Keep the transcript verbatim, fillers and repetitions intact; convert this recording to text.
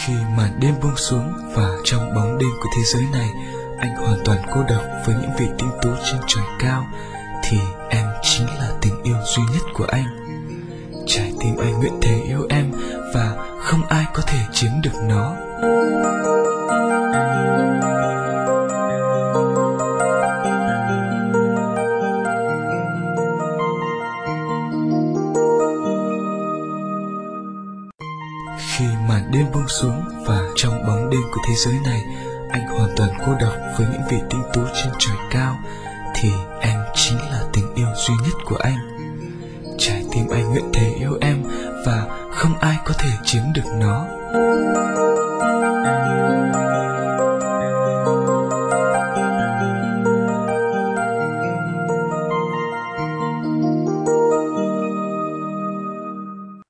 Khi màn đêm buông xuống và trong bóng đêm của thế giới này anh hoàn toàn cô độc với những vị tinh tú trên trời cao, thì em chính là tình yêu duy nhất của anh. Trái tim anh nguyện thề yêu em và không ai có thể chiếm được nó. Khi màn đêm buông xuống và trong bóng đêm của thế giới này anh hoàn toàn cô độc với những vị tinh tú trên trời cao, thì em chính là tình yêu duy nhất của anh. Trái tim anh nguyện thề yêu em và không ai có thể chiếm được nó.